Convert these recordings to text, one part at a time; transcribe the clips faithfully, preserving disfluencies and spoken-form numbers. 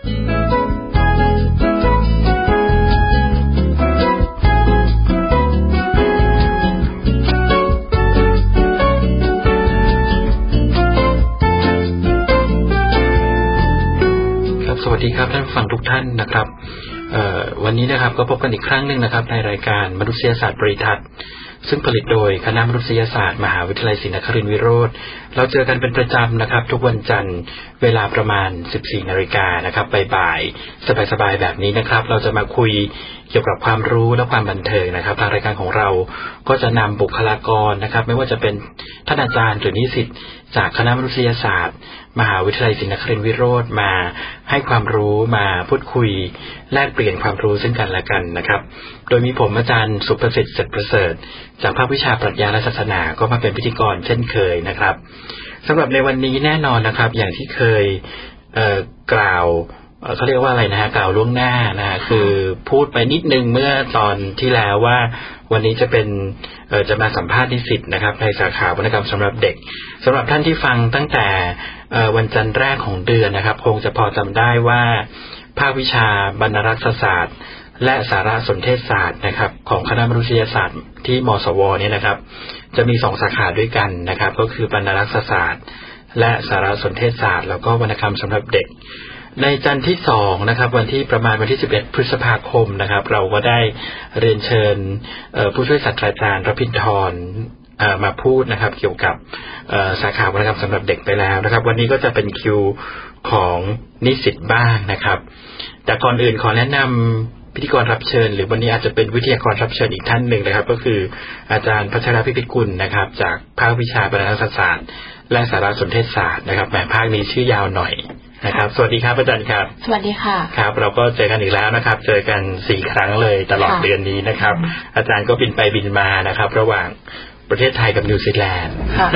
สวัสดีครับท่านฟังทุกท่านนะครับวันนี้นะครับก็พบกันอีกครั้งหนึ่งนะครับในรายการมนุษยศาสตร์บริทัศน์ซึ่งผลิตโดยคณะมนุษยศาสตร์มหาวิทยาลัยศรีนครินทรวิโรธเราเจอกันเป็นประจำนะครับทุกวันจันทร์เวลาประมาณ สิบสี่นาฬิกานะครับบ่ายๆสบายๆแบบนี้นะครับเราจะมาคุยเกี่ยวกับความรู้และความบันเทิงนะครับทางรายการของเราก็จะนำบุคลากรนะครับไม่ว่าจะเป็นท่านอาจารย์หรือนิสิตจากคณะมนุษยศาสตร์มหาวิทยาลัยศรีนครินทรวิโรธมาให้ความรู้มาพูดคุยแลกเปลี่ยนความรู้ซึ่งกันและกันนะครับโดยมีผมอาจารย์สุประสิทธิ์เสร็จประเสริฐจากภาควิชาปรัชญาและศาสนาก็มาเป็นพิธีกรเช่นเคยนะครับสำหรับในวันนี้แน่นอนนะครับอย่างที่เคยเอ่อกล่าวเขาเรียกว่าอะไรนะฮะกล่าวล่วงหน้านะฮะคือพูดไปนิดนึงเมื่อตอนที่แล้วว่าวันนี้จะเป็นเอ่อจะมาสัมภาษณ์นิสิตนะครับในสาขาวรรณกรรมสำหรับเด็กสำหรับท่านที่ฟังตั้งแต่เอ่อวันจันทร์แรกของเดือนนะครับคงจะพอจำได้ว่าภาควิชาบรรณารักษศาสตร์และสารสนเทศศาสตร์นะครับของคณะมนุษยศาสตร์ที่มศวเนี่ยนะครับจะมีสองสาขาด้วยกันนะครับก็คือบรรณารักษศาสตร์และสารสนเทศศาสตร์แล้วก็วรรณกรรมสำหรับเด็กในจันทร์ที่สองนะครับวันที่ประมาณวันที่สิบเอ็ดพฤษภาคมนะครับเราก็ได้เรียนเชิญผู้ช่วยศาสตราจารย์รพินทรมาพูดนะครับเกี่ยวกับสาขาวรรณกรรมสำหรับเด็กไปแล้วนะครับวันนี้ก็จะเป็นคิวของนิสิตบ้างนะครับแต่ก่อนอื่นขอแนะนำพิธีกรรับเชิญหรือวันนี้อาจจะเป็นวิทยากรรับเชิญอีกท่านหนึ่งนะครับก็คืออาจารย์พัชรพิพิธกุลนะครับจากภาควิชาบรรณารักษศาสตร์และสารสนเทศศาสตร์นะครับแหมภาคนี้ชื่อยาวหน่อยนะครับสวัสดีครับอาจารย์ครับสวัสดีค่ะครับเราก็เจอกันอีกแล้วนะครับเจอกันสี่ครั้งเลยตลอดเดือนนี้นะครับอาจารย์ก็บินไปบินมานะครับระหว่างประเทศไทยกับนิวซีแลนด์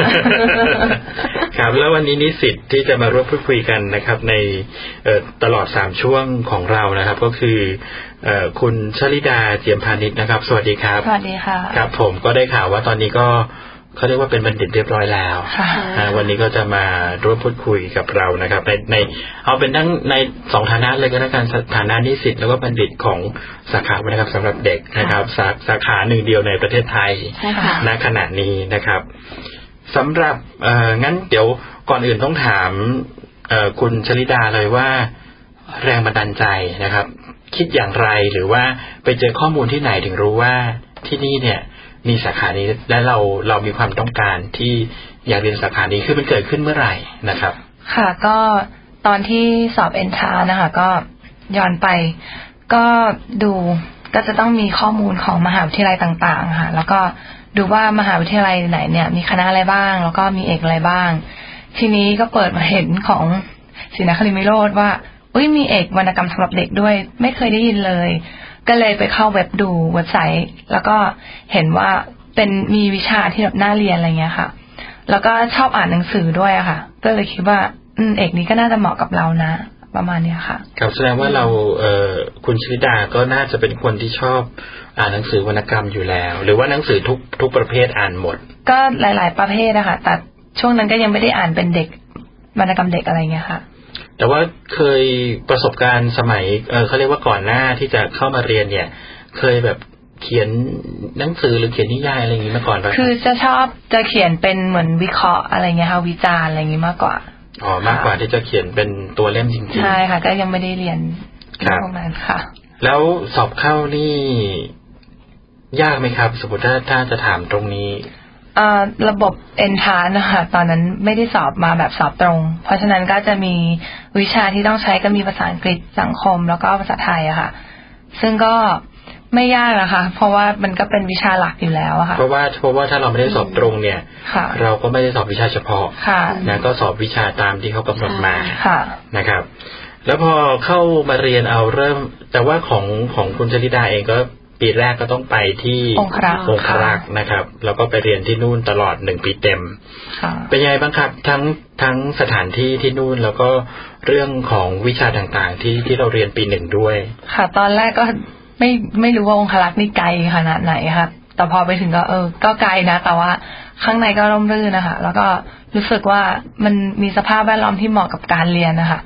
ครับแล้ววันนี้นิสิตที่จะมาร่วมพูดคุยกันนะครับในตลอดสามช่วงของเรานะครับก็คือคุณชลิดาเจียมพานิชนะครับสวัสดีครับสวัสดีค่ะครับผมก็ได้ข่าวว่าตอนนี้ก็เขาเรียกว่าเป็นบัณฑิตเรียบร้อยแล้ววันนี้ก็จะมาร่วมพูดคุยกับเรานะครับในในเอาเป็นทั้งในสองฐานะเลยก็แล้วกันฐานะนิสิตแล้วก็บัณฑิตของสาขาวรรณกรรมสำหรับเด็กนะครับสาสาขาหนึ่งเดียวในประเทศไทยณขณะนี้นะครับสำหรับเอ่องั้นเดี๋ยวก่อนอื่นต้องถามเอ่อคุณชลิดาเลยว่าแรงบันดาลใจนะครับคิดอย่างไรหรือว่าไปเจอข้อมูลที่ไหนถึงรู้ว่าที่นี่เนี่ยมีสาขานี้และเราเรามีความต้องการที่อยากเรียนสาขานี้คือมันเกิดขึ้นเมื่อไหร่นะครับค่ะก็ตอนที่สอบเอนทรานซ์นะคะก็ย้อนไปก็ดูก็จะต้องมีข้อมูลของมหาวิทยาลัยต่างๆค่ะแล้วก็ดูว่ามหาวิทยาลัยไหนเนี่ยมีคณะอะไรบ้างแล้วก็มีเอกอะไรบ้างทีนี้ก็เปิดมาเห็นของศรีนครินทรวิโรธว่าอุ้ยมีเอกวรรณกรรมสำหรับเด็กด้วยไม่เคยได้ยินเลยก็เลยไปเข้าเว็บดูเว็บไซต์แล้วก็เห็นว่าเป็นมีวิชาที่แบบน่าเรียนอะไรเงี้ยค่ะแล้วก็ชอบอ่านหนังสือด้วยอะค่ะก็เลยคิดว่าอืมเอกนี้ก็น่าจะเหมาะกับเรานะประมาณนี้ค่ะครับแสดงว่าเราเอ่อคุณชลิดาก็น่าจะเป็นคนที่ชอบอ่านหนังสือวรรณกรรมอยู่แล้วหรือว่าหนังสือทุกทุกประเภทอ่านหมดก็หลายๆประเภทนะคะแต่ช่วงนั้นก็ยังไม่ได้อ่านเป็นเด็กวรรณกรรมเด็กอะไรเงี้ยค่ะแต่ว่าเคยประสบการณ์สมัยเออเขาเรียกว่าก่อนหน้าที่จะเข้ามาเรียนเนี่ยเคยแบบเขียนหนังสือหรือเขียนนิยายอะไรอย่างนี้มาก่อนป่ะคือจะชอบจะเขียนเป็นเหมือนวิเคราะห์อะไรเงี้ยค่ะวิจารณ์อะไรอย่างนี้มากกว่าอ๋อมากกว่าที่จะเขียนเป็นตัวเล่มจริงๆใช่ค่ะก็ยังไม่ได้เรียนพวกนั้นค่ะแล้วสอบเข้านี่ยากไหมครับสมมติถ้าถ้าจะถามตรงนี้อ่าระบบเอนทรานซ์นะคะตอนนั้นไม่ได้สอบมาแบบสอบตรงเพราะฉะนั้นก็จะมีวิชาที่ต้องใช้ก็มีภาษาอังกฤษสังคมแล้วก็ภาษาไทยอะค่ะซึ่งก็ไม่ยากนะคะเพราะว่ามันก็เป็นวิชาหลักอยู่แล้วอะค่ะเพราะว่าเพราะว่าถ้าเราไม่ได้สอบตรงเนี่ยเราก็ไม่ได้สอบวิชาเฉพาะนะก็สอบวิชาตามที่เขากำหนดมานะครับแล้วพอเข้ามาเรียนเอาเริ่มแต่ว่าของของคุณชลิดาเองก็ปีแรกก็ต้องไปที่องครักษ์องครักษ์นะครับแล้วก็ไปเรียนที่นู่นตลอดหนึ่งปีเต็มเป็นยังไงบ้างครับทั้งทั้งสถานที่ที่นู่นแล้วก็เรื่องของวิชาต่างๆที่ที่เราเรียนปีหนึ่งด้วยค่ะตอนแรกก็ไม่ไม่รู้ว่าองครักษ์นี่ไกลขนาดไหนค่ะแต่พอไปถึงก็เออก็ไกลนะแต่ว่าข้างในก็ร่มรื่นนะคะแล้วก็รู้สึกว่ามันมีสภาพแวดล้อมที่เหมาะกับการเรียนนะคะ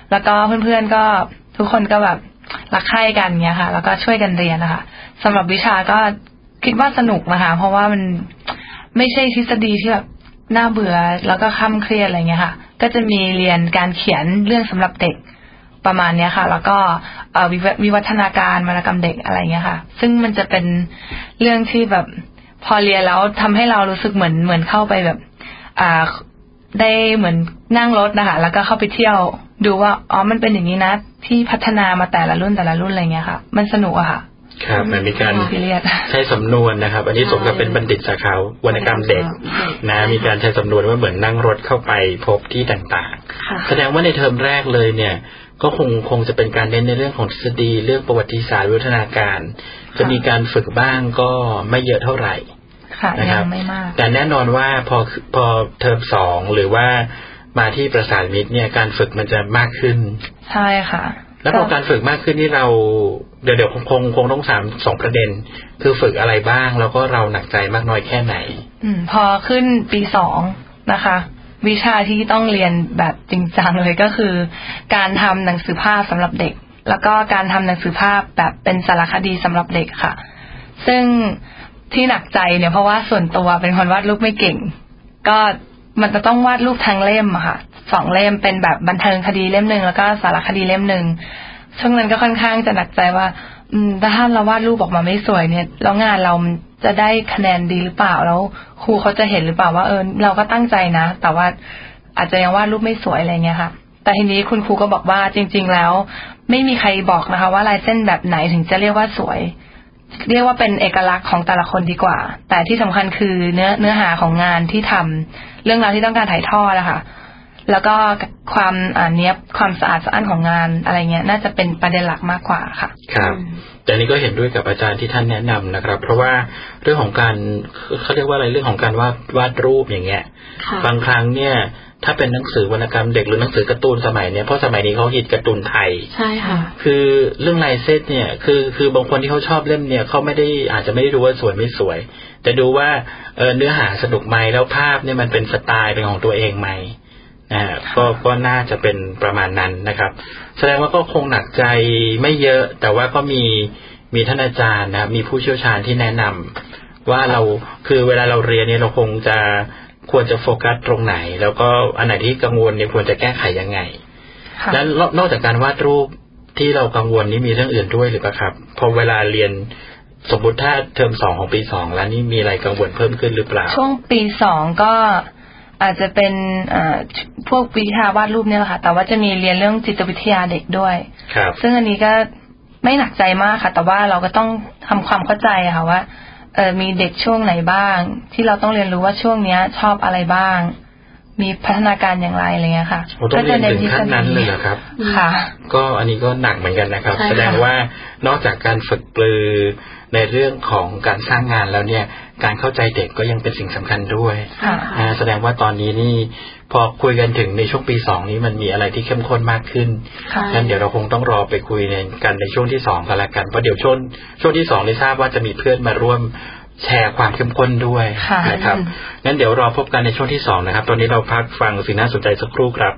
แล้วก็เพื่อนๆก็ทุกคนก็แบบรักใคร่กันเงี้ยค่ะแล้วก็ช่วยกันเรียนนะคะสำหรับวิชาก็คิดว่าสนุกนะคะเพราะว่ามันไม่ใช่ทฤษฎีที่แบบน่าเบื่อแล้วก็ค่ำเครียดอะไรเงี้ยค่ะก็จะมีเรียนการเขียนเรื่องสำหรับเด็กประมาณเนี้ยค่ะแล้วก็วิวัฒนาการวรรณกรรมเด็กอะไรเงี้ยค่ะซึ่งมันจะเป็นเรื่องที่แบบพอเรียนแล้วทำให้เรารู้สึกเหมือนเหมือนเข้าไปแบบอ่าได้เหมือนนั่งรถนะคะแล้วก็เข้าไปเที่ยวดูว่าอ๋อมันเป็นอย่างนี้นะที่พัฒนามาแต่ละรุ่นแต่ละรุ่นอะไรเงี้ยค่ะมันสนุกอะค่ะครับมันมีการใช้สำนวนนะครับอันนี้สมกับเป็นบัณฑิตสาขาวรรณกรรมเด็กนะมีการใช้สำนวนว่าเหมือนนั่งรถเข้าไปพบที่ต่างๆแสดงว่าในเทอมแรกเลยเนี่ยก็คงคงจะเป็นการเน้นในเรื่องของทฤษฎีเรื่องประวัติศาสตร์วิวัฒนาการจะมีการฝึกบ้างก็ไม่เยอะเท่าไหร่นะครับแต่แน่นอนว่าพอพอเทอมสองหรือว่ามาที่ประสานมิตรเนี่ยการฝึกมันจะมากขึ้นใช่ค่ะแล้วพอการฝึกมากขึ้นนี่เราเดี๋ยวเดี๋ยวคงคงคงต้องถามสองประเด็นคือฝึกอะไรบ้างแล้วก็เราหนักใจมากน้อยแค่ไหนอืมพอขึ้นปีสองนะคะวิชาที่ต้องเรียนแบบจริงจังเลยก็คือการทำหนังสือภาพสำหรับเด็กแล้วก็การทำหนังสือภาพแบบเป็นสารคดีสำหรับเด็กค่ะซึ่งที่หนักใจเนี่ยเพราะว่าส่วนตัวเป็นคนวาดรูปไม่เก่งก็มันจะต้องวาดรูปทั้งเล่มอะค่ะสองเล่มเป็นแบบบันเทิงคดีเล่มนึงแล้วก็สารคดีเล่มนึงช่วงนั้นก็ค่อนข้างจะหนักใจว่าอืมถ้าเราวาดรูปออกมาไม่สวยเนี่ยแล้วงานเราจะได้คะแนนดีหรือเปล่าแล้วครูเขาจะเห็นหรือเปล่าว่าเออเราก็ตั้งใจนะแต่ว่าอาจจะยังวาดรูปไม่สวยอะไรเงี้ยค่ะแต่ทีนี้คุณครูก็บอกว่าจริงๆแล้วไม่มีใครบอกนะคะว่าลายเส้นแบบไหนถึงจะเรียกว่าสวยเรียกว่าเป็นเอกลักษณ์ของแต่ละคนดีกว่าแต่ที่สำคัญคือเนื้อเนื้อหาของงานที่ทำเรื่องราวที่ต้องการถ่ายทอดนะคะแล้วก็ความอ่าเนี้ยความสะอาดสะอ้านของงานอะไรเงี้ยน่าจะเป็นประเด็นหลักมากกว่าค่ะครับแต่นี้ก็เห็นด้วยกับอาจารย์ที่ท่านแนะนำนะครับเพราะว่าเรื่องของการเขาเรียกว่าอะไรเรื่องของการวาดวาดรูปอย่างเงี้ยบางครั้งเนี่ยถ้าเป็นหนังสือวรรณกรรมเด็กหรือหนังสือการ์ตูนสมัยเนี้ยเพราะสมัยนี้เขาฮิตการ์ตูนไทยใช่ค่ะคือเรื่องลายเส้นเนี่ยคือคือบางคนที่เขาชอบเล่มเนี่ยเขาไม่ได้อาจจะไม่ได้ดูว่าสวยไม่สวยแต่ดูว่าเออเนื้อหาสนุกไหมแล้วภาพเนี่ยมันเป็นสไตล์เป็นของตัวเองไหมนะก็ก็น่าจะเป็นประมาณนั้นนะครับแสดงว่าก็คงหนักใจไม่เยอะแต่ว่าก็มีมีท่านอาจารย์นะมีผู้เชี่ยวชาญที่แนะนำว่าเราคือเวลาเราเรียนเนี่ยเราคงจะควรจะโฟกัสตรงไหนแล้วก็อันไหนที่กังวลเนี่ยควรจะแก้ไขยังไงแล้วนอกจากการวาดรูปที่เรากังวลนี่มีเรื่องอื่นด้วยหรือเปล่าครับพอเวลาเรียนสมมติถ้าเทอมสองของปีสองแล้วนี่มีอะไรกังวลเพิ่มขึ้นหรือเปล่าช่วงปีสองก็อาจจะเป็นพวกวิชาวาดรูปเนี่ยแหละค่ะแต่ว่าจะมีเรียนเรื่องจิตวิทยาเด็กด้วยซึ่งอันนี้ก็ไม่หนักใจมากค่ะแต่ว่าเราก็ต้องทำความเข้าใจค่ะว่าเออมีเด็กช่วงไหนบ้างที่เราต้องเรียนรู้ว่าช่วงเนี้ยชอบอะไรบ้างมีพัฒนาการอย่างไรอะไรเงี้ยค่ะก็จะเน้นที่ขั้นนั้นเลยเหรอครับค่ะก็อันนี้ก็หนักเหมือนกันนะครับแสดงว่านอกจากการฝึกปรือในเรื่องของการสร้างงานแล้วเนี่ยการเข้าใจเด็กก็ยังเป็นสิ่งสำคัญด้วยแสดงว่าตอนนี้นี่พอคุยกันถึงในช่วงปีสองนี้มันมีอะไรที่เข้มข้นมากขึ้นงั้นเดี๋ยวเราคงต้องรอไปคุยกันในช่วงที่สองกันละกันเพราะเดี๋ยวช่วงช่วงที่สองได้ทราบว่าจะมีเพื่อนมาร่วมแชร์ความเข้มข้นด้วยนะครับงั้นเดี๋ยวรอพบกันในช่วงที่สองนะครับตอนนี้เราพักฟังสิ่งน่าสนใจสักครู่ครับ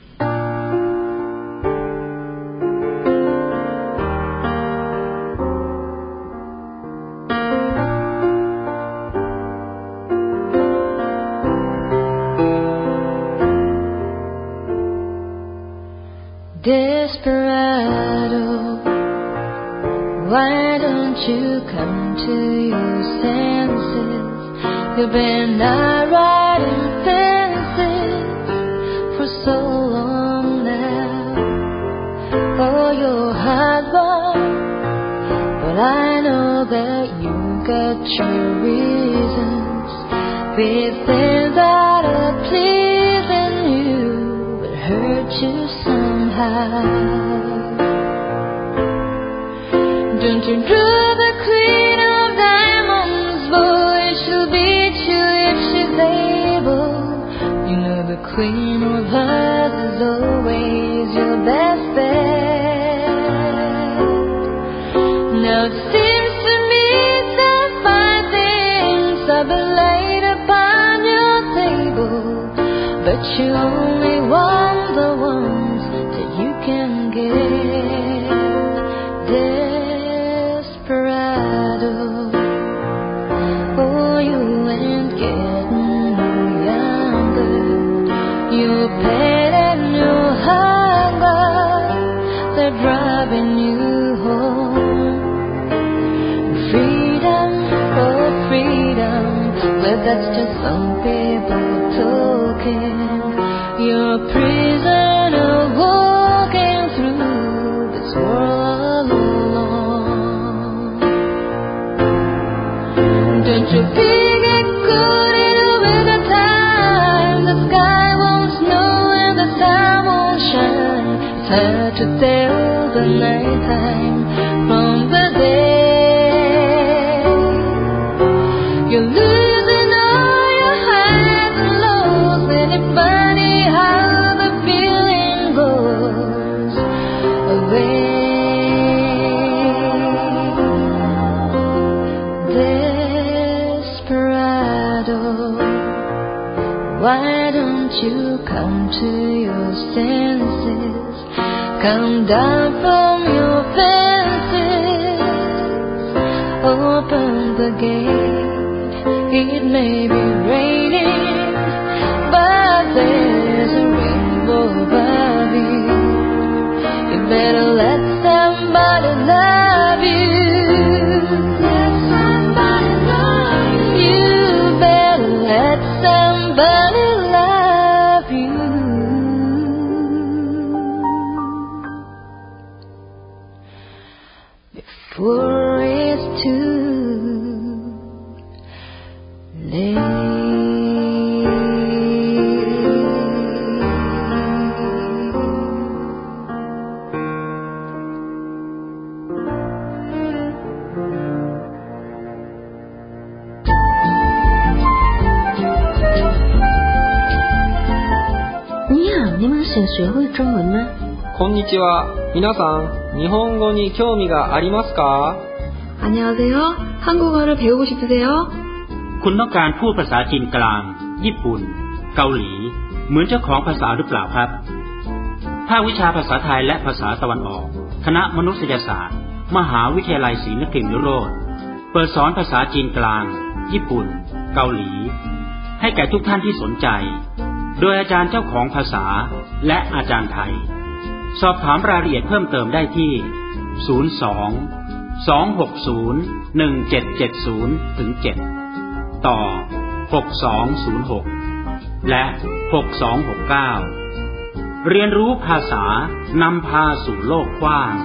Desperado, why don't you come to your senses? You've been out riding fences for so long now. Oh, you're hard one, but I know that you got your reasons. Everything that are pleasing you would hurt you somehow. Don't you dream the queen of diamonds, boy, she'll beat you if she's able. You know the queen of hearts is always your best bet. Now it seems to me that fine things have been laid upon your table, but you only want the ones that you can had to tell the nighttime from the day. You're losing all your highs and lows, and it's funny how the feeling goes away. Desperado, why don't you come to your senses? Come down from your fences, open the gate. It may be raining, but there's a rainbow above you. You better let somebody love you. Let somebody love you. You better let somebody love you. Before it's too late. 你们想学会中文吗？ こんにちは。皆さん、日本語に興味がありますか？ 안녕하세요. 한국어를 배우고 싶으세요? คุณต้องการพูดภาษาจีนกลางญี่ปุ่นเกาหลีเหมือนเจ้าของภาษาหรือเปล่าครับภาควิชาภาษาไทยและภาษาตะวันออกคณะมนุษยศาสตร์มหาวิทยาลัยศรีนครินทร์วิโรจน์เปิดสอนภาษาจีนกลางญี่ปุ่นเกาหลีให้แก่ทุกท่านที่สนใจโดยอาจารย์เจ้าของภาษาและอาจารย์ไทยสอบถามรายละเอียดเพิ่มเติมได้ที่ศูนย์ สอง สอง หก ศูนย์ หนึ่ง เจ็ด เจ็ด ศูนย์ ถึง เจ็ด ต่อ หก สอง ศูนย์ หก และ หก สอง หก เก้า เรียนรู้ภาษานำพาสู่โลกกว้าง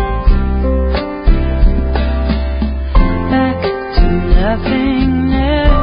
Nothingness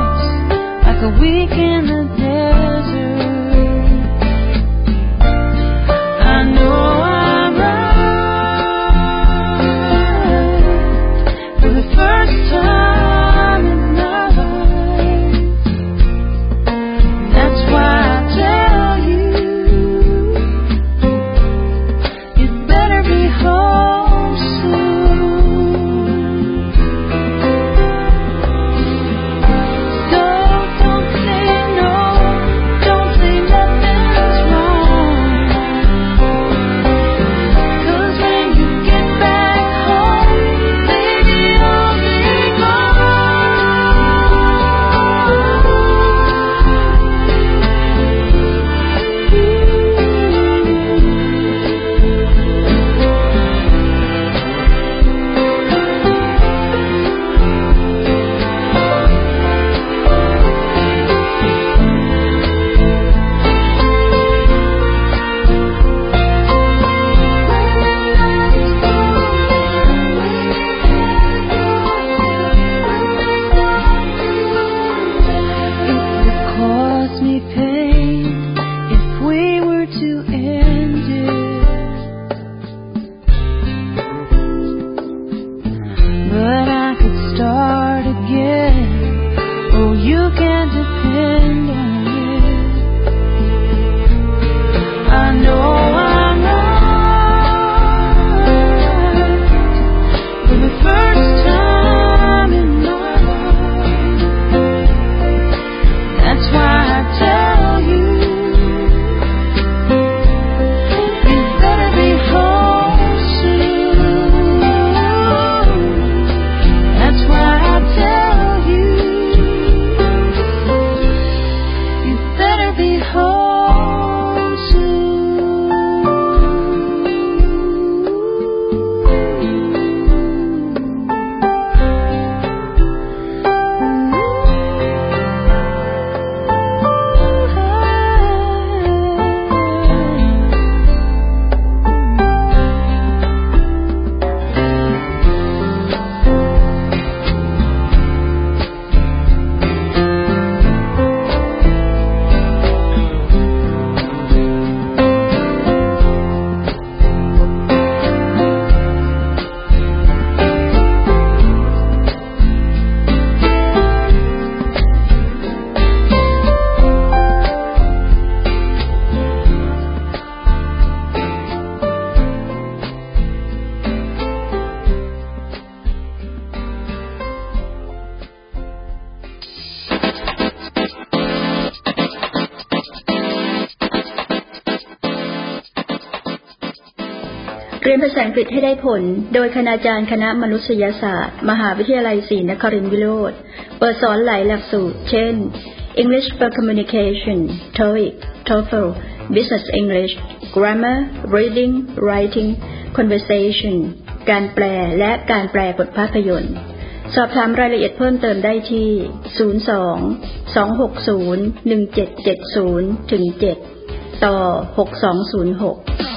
เรียนภาษาอังกฤษให้ได้ผลโดยคณาจารย์คณะมนุษยศาสตร์มหาวิทยาลัยศรีนครินทรวิโรจน์เปิดสอนหลายหลักสูตรเช่น English for Communication โทอีก โทเฟล Business English Grammar Reading Writing Conversation การแปลและการแปลบทภาพยนตร์สอบถามรายละเอียดเพิ่มเติมได้ที่ศูนย์ สอง สอง หก ศูนย์ หนึ่ง เจ็ด เจ็ด ศูนย์ ถึง เจ็ด ต่อ หก สอง ศูนย์ หก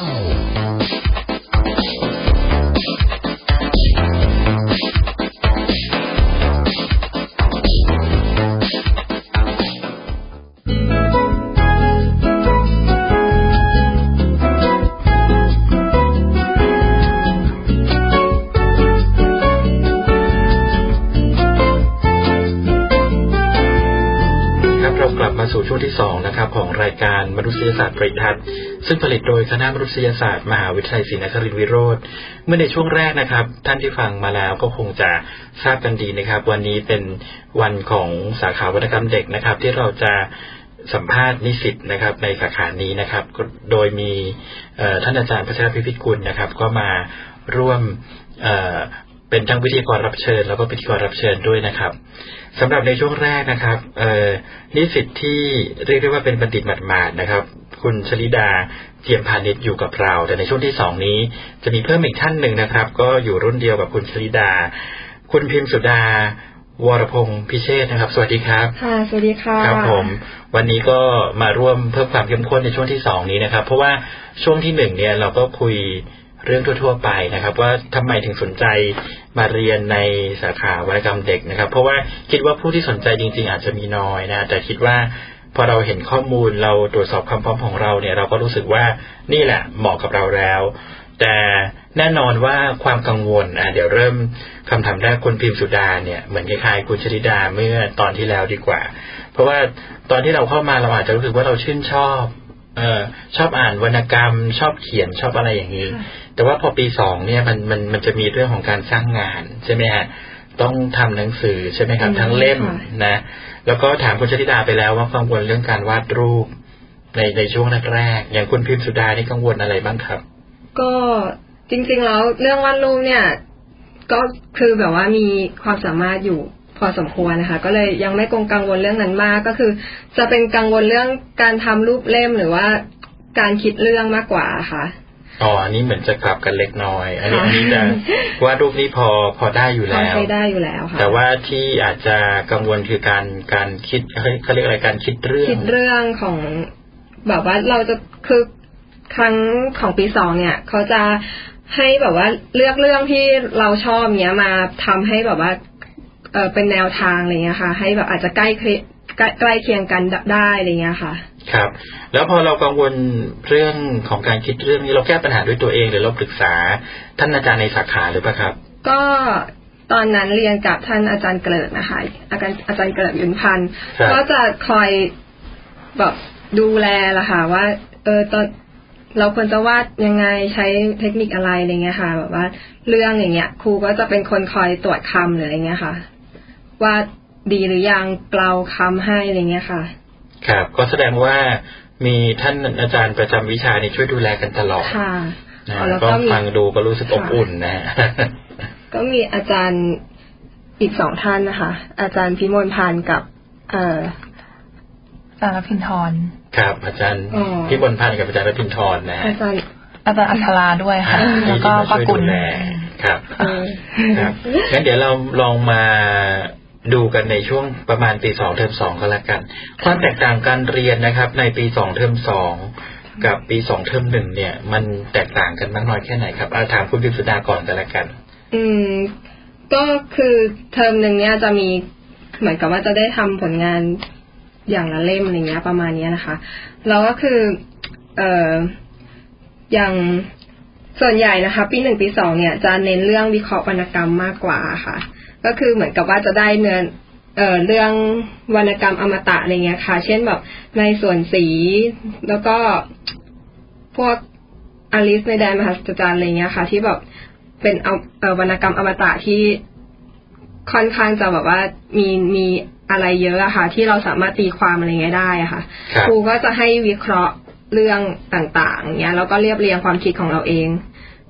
สู่ช่วงที่สองนะครับของรายการมนุษยศาสตร์ปริทัศน์ซึ่งผลิตโดยคณะมนุษยศาสตร์มหาวิทยาลัยศรีนครินทรวิโรจน์เมื่อในช่วงแรกนะครับท่านที่ฟังมาแล้วก็คงจะทราบกันดีนะครับวันนี้เป็นวันของสาขาวรรณกรรมเด็กนะครับที่เราจะสัมภาษณ์นิสิตนะครับในสาขานี้นะครับโดยมีท่านอาจารย์พัชรพิพิธกุลนะครับก็มาร่วมเป็นทั้งวิทยากรรับเชิญแล้วก็พิธีกรรับเชิญด้วยนะครับสำหรับในช่วงแรกนะครับนิสิตที่เรียกได้ว่าเป็นบัณฑิตหมาดๆนะครับคุณชลิดาเจียมพานิชอยู่กับเราแต่ในช่วงที่สองนี้จะมีเพิ่มอีกท่านหนึ่งนะครับก็อยู่รุ่นเดียวกับคุณชลิดาคุณพิมพ์สุดาวรพงษ์พิเชษนะครับสวัสดีครับค่ะสวัสดีค่ะครับผมวันนี้ก็มาร่วมเพิ่มความเข้มข้นในช่วงที่สองนี้นะครับเพราะว่าช่วงที่หนึ่งเนี่ยเราก็คุยเรื่องทั่วๆไปนะครับว่าทำไมถึงสนใจมาเรียนในสาขาวรรณกรรมเด็กนะครับเพราะว่าคิดว่าผู้ที่สนใจจริงๆอาจจะมีน้อยนะแต่คิดว่าพอเราเห็นข้อมูลเราตรวจสอบความพร้อมของเราเนี่ยเราก็รู้สึกว่านี่แหละเหมาะกับเราแล้วแต่แน่นอนว่าความกังวลอ่ะเดี๋ยวเริ่มคำถามแรกคุณพิมพ์สุดาเนี่ยเหมือนคล้ายๆคุณชลิดาเมื่อตอนที่แล้วดีกว่าเพราะว่าตอนที่เราเข้ามาเราอาจจะรู้สึกว่าเราชื่นชอบเอ่อชอบอ่านวรรณกรรมชอบเขียนชอบอะไรอย่างนี้แต่ว่าพอปีสองเนี่ยมันมันมันจะมีเรื่องของการสร้างงานใช่ไหมฮะต้องทำหนังสือใช่ไหมครับทั้งเล่มนะแล้วก็ถามคุณชลิดาไปแล้วว่ากังวลเรื่องการวาดรูปในในช่วงแรกๆอย่างคุณพิมพ์สุดานี่กังวลอะไรบ้างครับก็จริงๆแล้วเรื่องวาดรูปเนี่ยก็คือแบบว่ามีความสามารถอยู่พอสมควรนะคะก็เลยยังไม่กังวลเรื่องนั้นมากก็คือจะเป็นกังวลเรื่องการทำรูปเล่มหรือว่าการคิดเรื่องมากกว่าค่ะอ๋ออันนี้เหมือนจะกลับกันเล็กน้อยอันนี้อันนี้จะวาดรูปนี้พอพอได้อยู่แล้วพอใช้ได้อยู่แล้วค่ะแต่ว่าที่อาจจะกังวลคือการการคิดเขาเรียกอะไรการคิดเรื่องคิดเรื่องของแบบว่าเราจะคือครั้งของปีสองเนี่ยเขาจะให้แบบว่าเลือกเรื่องที่เราชอบเนี้ยมาทำให้แบบว่าเออเป็นแนวทางอะไรเงี้ยค่ะให้แบบอาจจะใกล้ใกล้เคียงกันได้อะไรเงี้ยค่ะครับแล้วพอเรากังวลเรื่องของการคิดเรื่องนี้เราแก้ปัญหาด้วยตัวเองหรือเราปรึกษาท่านอาจารย์ในสาขาหรือเปล่าครับก็ตอนนั้นเรียนกับท่านอาจารย์เกริกนะคะอาจารย์อาจารย์เกริกยุนพันธ์ก็จะคอยแบบดูแลละค่ะว่าเออตอนเราควรจะวาดยังไงใช้เทคนิคอะไรอะไรเงี้ยค่ะแบบว่าเรื่องอย่างเงี้ยครูก็จะเป็นคนคอยตรวจคำหรืออะไรเงี้ยค่ะว่าดีหรือยังเกลาคำให้อะไรเงี้ยค่ะครับก็แสดงว่ามีท่านอาจารย์ประจำวิชานี่ช่วยดูแลกันตลอดค่ะแล้วก็ฟังดูก็รู้สึกอบอุ่นนะก็มีอาจารย์อีกสองท่านนะคะอาจารย์พิมลพันธ์กับเอ่ออาจารย์รพินทร์ครับอาจารย์พิมลพันธ์กับอาจารย์รพินทร์นะอาจารย์อาจารย์อัคราด้วยค่ะแล้วก็ปกุลครับครับงั้นเดี๋ยวเราลองมาดูกันในช่วงประมาณปีสองเทอมสองก็แล้วกันความแตกต่างการเรียนนะครับในปีสองเทอมสองกับปีสองเทอมหนึ่งเนี่ยมันแตกต่างกันมากน้อยแค่ไหนครับอาถามคุณพิมพ์สุดาก่อนกันแล้วกันอืมก็คือเทอมหนึ่งเนี่ยจะมีเหมือนกับว่าจะได้ทำผลงานอย่างละเล่มอะไรเงี้ยประมาณนี้นะคะแล้วก็คือเอ่ออย่างส่วนใหญ่นะคะปีหนึ่งปีสองเนี่ยจะเน้นเรื่องวิเคราะห์วรรณกรรมมากกว่าค่ะก็คือเหมือนกับว่าจะได้เนื้อเอ่อเรื่องวรรณกรรมอมตะอะไรเงี้ยค่ะเช่นแบบในส่วนสีแล้วก็พวกอลิซในแดนมหัศจรรย์อะไรเงี้ยค่ะที่แบบเป็นเอาเอ่อวรรณกรรมอมตะที่ค่อนข้างจะแบบว่ามีมีอะไรเยอะอะค่ะที่เราสามารถตีความอะไรเงี้ยได้อะค่ะครูก็จะให้วิเคราะห์เรื่องต่างๆเงี้ยแล้วก็เรียบเรียงความคิดของเราเอง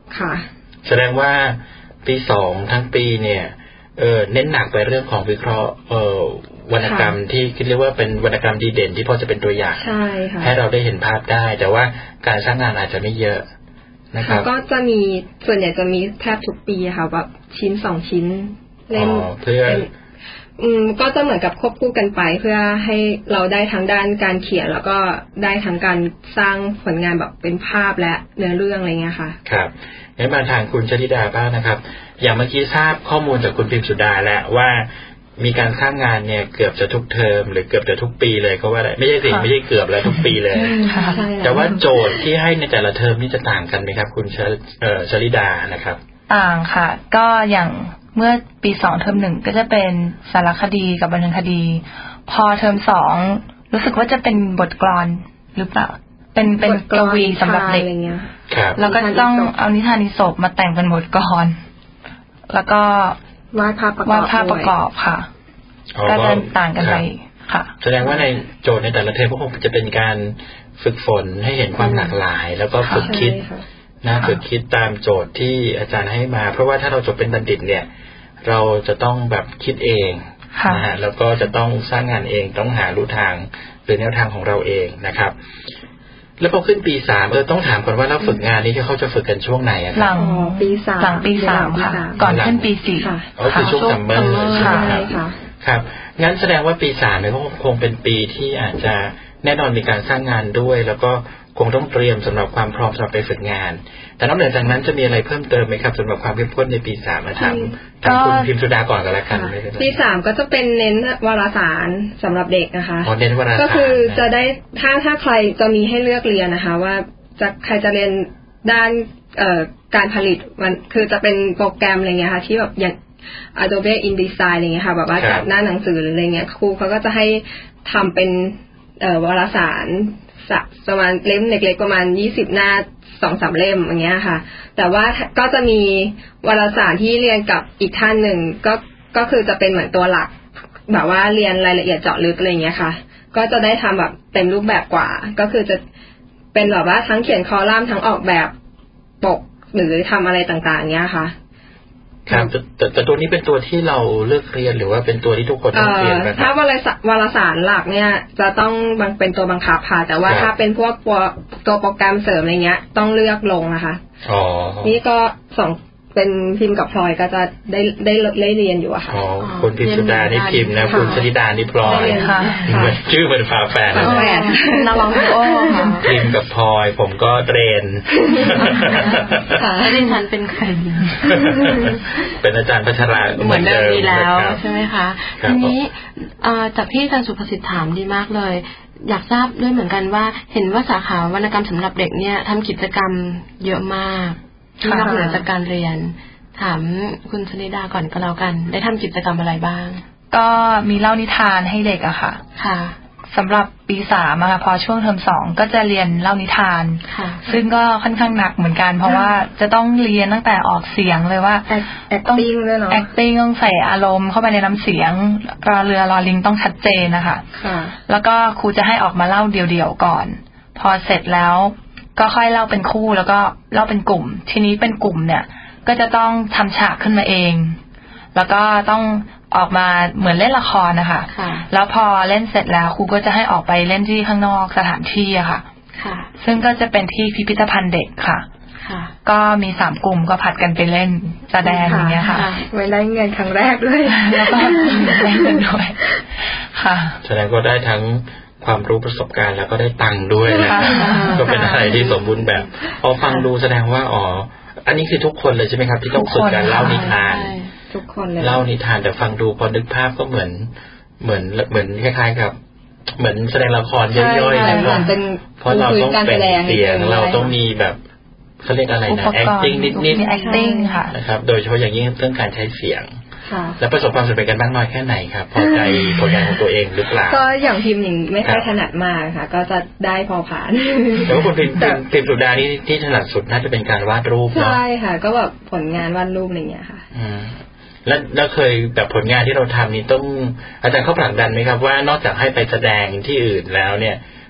ค่ะแสดงว่าปีสองทั้งปีเนี่ยเออเน้นหนักไปเรื่องของวิเคราะห์เออวรรณกรรมที่คิดเรียกว่าเป็นวรรณกรรมดีเด่นที่พอจะเป็นตัวอย่างใช่ค่ะให้เราได้เห็นภาพได้แต่ว่าการสร้างงานอาจจะไม่เยอะนะครับก็จะมีส่วนใหญ่จะมีแทบทุกปีค่ะแบบชิ้นสองชิ้นเล่มเพื่ออืมก็จะเหมือนกับควบคู่กันไปเพื่อให้เราได้ทั้งด้านการเขียนแล้วก็ได้ทั้งการสร้างผลงานแบบเป็นภาพและเนื้อเรื่องอะไรเงี้ยค่ะครับงั้นมาทางคุณชลิดาบ้างนะครับอย่างเมื่อกี้ทราบข้อมูลจากคุณพิมพ์สุดาแล้วว่ามีการสร้างงานเนี่ยเกือบจะทุกเทอมหรือเกือบจะทุกปีเลยก็ว่าได้ไม่ใช่สิไม่ใช่เกือบแล้วทุกปีเลยแต่ว่าโจทย์ที่ให้ในแต่ละเทอมนี่จะต่างกันไหมครับคุณชลิดานะครับต่างค่ะก็อย่างเมื่อปีสองเทอมหนึ่งก็จะเป็นสารคดีกับบันเทิงคดีพอเทอมสองรู้สึกว่าจะเป็นบทกลอนหรือเปล่าเป็นเป็นกวีสำหรับเด็กแล้วก็ต้องเอานิทานนิสบมาแต่งเป็นบทกลอนแล้วก็วาดภาพประกอบวาดภาพประกอบค่ะก็จะต่างกันไปค่ะแสดงว่าในโจทย์ในแต่ละเทอมก็คงจะเป็นการฝึกฝนให้เห็นความหลากหลายแล้วก็ฝึกคิดนะฝึกคิดตามโจทย์ที่อาจารย์ให้มาเพราะว่าถ้าเราจบเป็นบัณฑิตเนี่ยเราจะต้องแบบคิดเองนะฮะแล้วก็จะต้องสร้างงานเองต้องหาลู่ทางหรือแนวทางของเราเองนะครับแล้วพอขึ้นปีสามเออต้องถามก่อนว่าเราฝึกงานนี้เขาจะฝึกกันช่วงไหนอะหลังปีสามหลังปีสามค่ะก่อนขึ้นปีสี่อ๋อคือช่วงซัมเมอร์ใช่ไหมครับครับงั้นแสดงว่าปีสามเนี่ยก็คงเป็นปีที่อาจจะแน่นอนมีการสร้างงานด้วยแล้วก็คงต้องเตรียมสำหรับความพร้อมสำหรับไปฝึกงานแต่นอกจากนั้นจะมีอะไรเพิ่มเติมไหมครับสำหรับความเข้มข้นในปีสามมาถามทางคุณพิมพ์สุดาก่อนก็แล้วกันปีสามก็จะเป็นเน้นวารสารสำหรับเด็กนะคะอ๋อเน้นวารสารก็คือจะได้ถ้าถ้าใครจะมีให้เลือกเรียนนะคะว่าจะใครจะเรียนด้านเอ่อการผลิตมันคือจะเป็นโปรแกรมอะไรเงี้ยค่ะที่แบบอย่าง Adobe InDesign อะไรเงี้ยค่ะแบบว่าจากหน้าหนังสือหรืออะไรเงี้ยครูเขาก็จะให้ทำเป็นเอ่อวารสารประมาณเล่มเล็กๆประมาณยี่สิบหน้า สองสาม เล่มอย่างเงี้ยค่ะแต่ว่าก็จะมีวารสารที่เรียนกับอีกท่านหนึ่งก็ก็คือจะเป็นเหมือนตัวหลักแบบว่าเรียนรายละเอียดเจาะลึกอะไรเงี้ยค่ะก็จะได้ทำแบบเต็มรูปแบบกว่าก็คือจะเป็นแบบว่าทั้งเขียนคอลัมน์ทั้งออกแบบปกหรือทำอะไรต่างๆเงี้ยค่ะครับแต่แต่ตัวนี้เป็นตัวที่เราเลือกเรียนหรือว่าเป็นตัวที่ทุกคนต้องเรียนนะครับถ้าวารสารวารสารหลักเนี่ยจะต้องเป็นตัวบังคับค่ะแต่ว่าถ้าเป็นพวกตัวโปรแกรมเสริมอะไรเงี้ยต้องเลือกลงนะคะอ๋อนี่ก็สองเป็นพิมพ์กับพลอยก็จะได้ได้ได้เรียนอยู่อะค่ะอ๋อคุณพิมพ์สุดานี่พิมพ์นะคุณชลิดานี่พลอยชื่อเหมือนฝาแฝดเลยนักร้องดูโอค่ะพิมพ์กับพลอยผมก็เรียนแล้วดิฉันเป็นใครเป็นอาจารย์พัชราเหมือนเดิมแล้วใช่ไหมคะทีนี้จากที่อาจารย์สุภสิทธิ์ถามดีมากเลยอยากทราบด้วยเหมือนกันว่าเห็นว่าสาขาวรรณกรรมสำหรับเด็กเนี่ยทำกิจกรรมเยอะมากที่นอกเหนือจากการเรียนถามคุณชลิดาก่อนก็แล้วกันได้ทำกิจกรรมอะไรบ้างก็มีเล่านิทานให้เด็กอะค่ะค่ะสำหรับปีสามอะค่ะพอช่วงเทอมสองก็จะเรียนเล่านิทานค่ะซึ่งก็ค่อนข้างหนักเหมือนกันเพราะว่าจะต้องเรียนตั้งแต่ออกเสียงเลยว่า acting ด้วยเนาะ acting ต้องใส่อารมณ์เข้าไปในน้ำเสียงรอเรือรอลิงต้องชัดเจนนะคะค่ะแล้วก็ครูจะให้ออกมาเล่าเดี่ยวๆก่อนพอเสร็จแล้วก็ค่อยเล่าเป็นคู่แล้วก็เล่าเป็นกลุ่มทีนี้เป็นกลุ่มเนี่ยก็จะต้องทำฉากขึ้นมาเองแล้วก็ต้องออกมาเหมือนเล่นละครนะคะแล้วพอเล่นเสร็จแล้วครูก็จะให้ออกไปเล่นที่ข้างนอกสถานที่อะค่ะซึ่งก็จะเป็นที่พิพิธภัณฑ์เด็กค่ะก็มีสามกลุ่มก็ผัดกันไปเล่นแสดงอย่างเงี้ยค่ะไว้ได้เงินครั้งแรกด้วยแล้วก็ได้เงินด้วยค่ะแสดงก็ได้ทั้งความรู้ประสบการณ์แล้วก็ได้ตังค์ด้วยนะก็เป็นอะไรที่สมบูรณ์แบบพอฟังดูแสดงว่าอ๋ออันนี้คือทุกคนเลยใช่ไหมครับที่ต้องฝึกการเล่านิทานทุกคนเลยเล่านิทานแต่ฟังดูพอนึกภาพก็เหมือนเหมือนเหมือนคล้ายๆกับเหมือนแสดงละครย่อยๆนะครับเพราะเราต้องแบ่งเสียงเราต้องมีแบบเขาเรียกอะไรนะ acting นิดๆ acting ค่ะนะครับโดยเฉพาะอย่างยิ่งเรื่องการใช้เสียงแล้วประสบความสำเร็จกันบ้างน้อยแค่ไหนครับพอใจผลงานของตัวเองหรือเปล่าก็อย่างพิมพ์หนิงไม่ค่อยถนัดมากค่ะก็จะได้พอผ่านแต่ว่าคุณพิมพ์พิมพ์สุดานี่ที่ถนัดสุดน่าจะเป็นการวาดรูปเนาะใช่ค่ะก็แบบผลงานวาดรูปอะไรอย่างเงี้ยค่ะอืมแล้วแล้วเคยแบบผลงานที่เราทำนี้ต้องอาจารย์เขาผลักดันไหมครับว่านอกจากให้ไปแสดงที่อื่นแล้วเนี่ย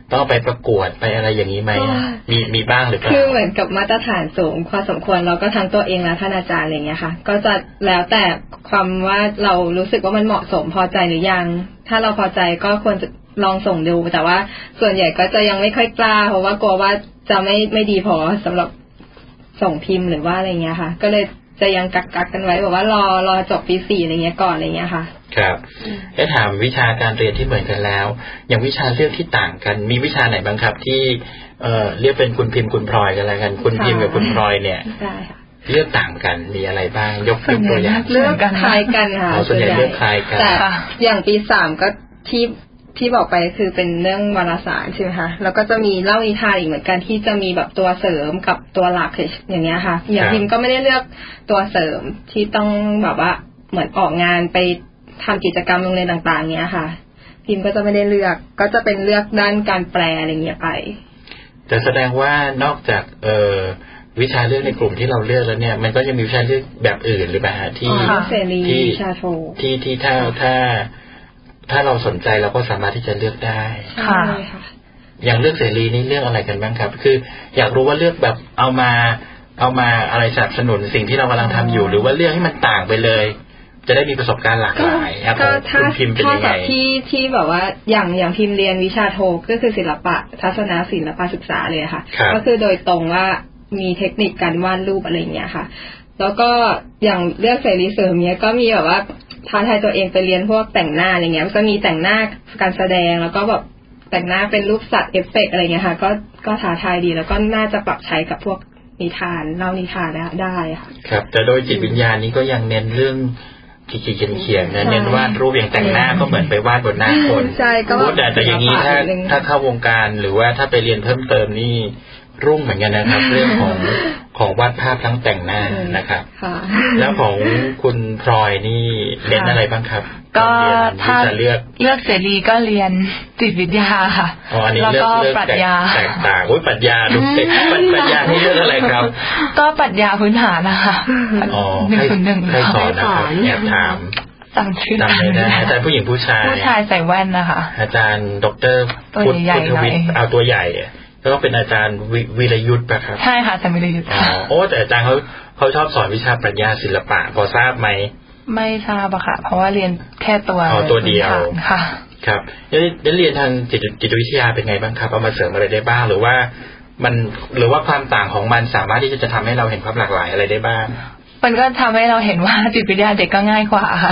ต้องไปประกวดไปอะไรอย่างนี้ไหมมีมีบ้างหรือเปล่าคือเหมือนกับมาตรฐานสูงพอสมควรเราก็ทั้งตัวเองและท่านอาจารย์อะไรอย่างเงี้ยค่ะก็จะแล้วแต่ความว่าเรารู้สึกว่ามันเหมาะสมพอใจหรือยังถ้าเราพอใจก็ควรจะลองส่งดูแต่ว่าส่วนใหญ่ก็จะยังไม่ค่อยกล้าเพราะว่ากลัวว่าจะไม่ไม่ดีพอสำหรับส่งพิมพ์หรือว่าอะไรเงี้ยค่ะก็เลยจะยังกักกักกันไว้บอกว่ารอรอจบปีสี่อะไรเงี้ยก่อนอะไรเงี้ยค่ะครับได้ถามวิชาการเรียนที่เหมือนกันแล้วอย่างวิชาเลือกที่ต่างกันมีวิชาไหนบ้างครับที่เอ่อเรียกเป็นคุณพิมพ์คุณพลอยกันแล้วกันคุณพิมพ์กับคุณพลอยเนี่ยได้ค่ะเลือกต่างกันมีอะไรบ้างยกตัวอย่างเลือกคล้ายกันค่ะส่วนใหญ่เลือกคล้ายกันแต่อย่างปีสามก็ที่ที่บอกไปคือเป็นเรื่องวารสารใช่ไหมคะแล้วก็จะมีเล่านิทานอีกเหมือนกันที่จะมีแบบตัวเสริมกับตัวหลักอย่างเงี้ยค่ะอย่างพิมก็ไม่ได้เลือกตัวเสริมที่ต้องแบบว่าเหมือนออกงานไปทำกิจกรรมโรงเรียนต่างๆเงี้ยค่ะพิมก็จะไม่ได้เลือกก็จะเป็นเลือกด้านการแปลอะไรเงี้ยไปแต่แสดงว่านอกจากเอ่อวิชาเลือกในกลุ่มที่เราเลือกแล้วเนี่ยมันก็ยังมีวิชาเลือกแบบอื่นหรือเปล่าที่ที่วิชาโทที่ที่ถ้าถ้าถ้าเราสนใจเราก็สามารถที่จะเลือกได้ค่ะอย่างเลือกเสรีนี่เลือกอะไรกันบ้างครับคืออยากรู้ว่าเลือกแบบเอามาเอามาอะไรสนับสนุนสิ่งที่เรากำลังทำอยู่หรือว่าเลือกให้มันต่างไปเลยจะได้มีประสบการณ์หลากหลายก็ถ้าถ้าแบบที่ที่แบบว่าอย่างอย่างพิมพ์เรียนวิชาโทก็คือศิลปะทัศนศิลปศึกษาเลยค่ะก็คือโดยตรงว่ามีเทคนิคการวาดรูปอะไรอย่างเงี้ยค่ะแล้วก็อย่างเลือกเสรีเสริมเนี้ยก็มีแบบว่าท้าทายตัวเองไปเรียนพวกแต่งหน้าอะไรเงี้ยก็มีแต่งหน้าการแสดงแล้วก็แบบแต่งหน้าเป็นรูปสัตว์เอฟเฟกต์อะไรเงี้ยค่ะก็ก็ท้าทายดีแล้วก็น่าจะปรับใช้กับพวกนิทานเล่านิทานได้ค่ะครับแต่โดยจิตวิญญาณนี้ก็ยังเน้นเรื่องขีดๆเขียนๆนะเน้นวาดรูปอย่างแต่งหน้าก็เหมือนไปวาดบนหน้าคนใช่ก็แต่แต่อย่างนี้ถ้าถ้าเข้าวงการหรือว่าถ้าไปเรียนเพิ่มเติมนี่รุ่งเหมือนกันนะครับเรื่องของของวาดภาพทั้งแต่งหน้านะครับแล้วของคุณพลอยนี่เรียนอะไรบ้างครับก็ถ้าเลือกเลือกเสรีก็เรียนจิตวิทยาค่ะแล้วก็ปรัชญาแตกต่างโอ้ยปรัชญาดูเด็กปรัชญาที่เลือกอะไรครับก็ปรัชญาพื้นฐานนะคะอ๋อหนึ่งหนึ่งใครสอนนะครับแอบถามจำชื่อจำไม่ได้อาจารย์ผู้หญิงผู้ชายผู้ชายใส่แว่นนะคะอาจารย์ดร.พุทธวิทย์เอาตัวใหญ่แล้วก็เป็นอาจารย์วิรยุทธ์ป่ะครับใช่ค่ะอาจารย์วิรยุทธ์อ๋อโอ้แต่อาจารย์เขาเขาชอบสอนวิชาปรัชญาศิลปะพอทราบไหมไม่ทราบอะค่ะเพราะว่าเรียนแค่ตัวอ๋อตัวเดียวค่ะครับแล้วได้เรียนทางจิตจิตวิทยาเป็นไงบ้างครับเอามาเสริมอะไรได้บ้างหรือว่ามันหรือว่าความต่างของมันสามารถที่จะทำให้เราเห็นความหลากหลายอะไรได้บ้างมันก็ทำให้เราเห็นว่าจิตวิทยาเด็กก็ง่ายกว่าค่ะ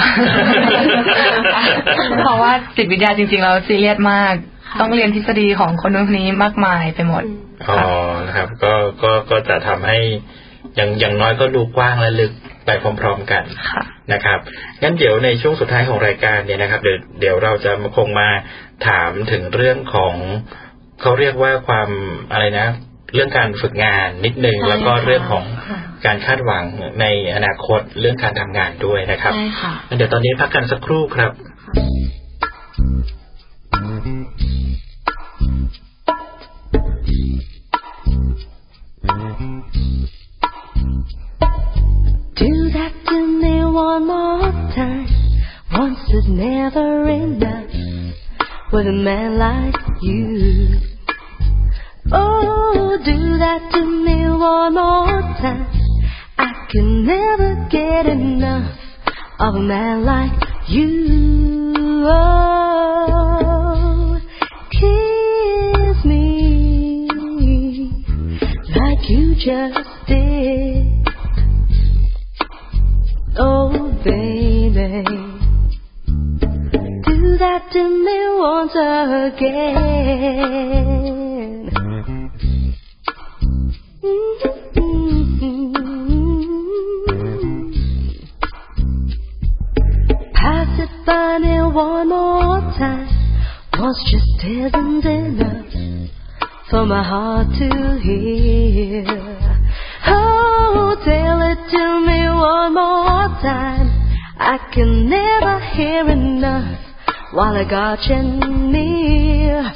เพราะว่าจิตวิทยาจริงๆเราซีเรียสมากต้องเรียนทฤษฎีของคนนู้นนี้มากมายไปหมดอ๋อนะครับก็ก็ก็จะทำให้อย่างอย่างน้อยก็ดูกว้างและลึกไปพร้อมๆกันนะครับงั้นเดี๋ยวในช่วงสุดท้ายของรายการเนี่ยนะครับเดี๋ยวเดี๋ยวเราจะคงมาถามถึงเรื่องของเขาเรียกว่าความอะไรนะเรื่องการฝึกงานนิดนึงแล้วก็เรื่องของการคาดหวังในอนาคตเรื่องการทำงานด้วยนะครับเดี๋ยวตอนนี้พักกันสักครู่ครับ Do that to me one more time. Once is never enough with a man like you. Oh, do that to me one more time. I can never get enough of a man like you. Oh, kiss me like you just did.Oh, baby, do that to me once again. Mm-hmm. Pass it by me one more time. Once just isn't enough for my heart to hear.Oh, tell it to me one more time. I can never hear enough while I got you near.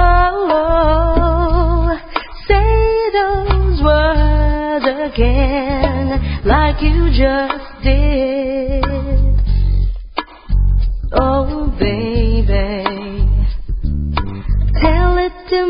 Oh, say those words again like you just did. Oh, baby, tell it to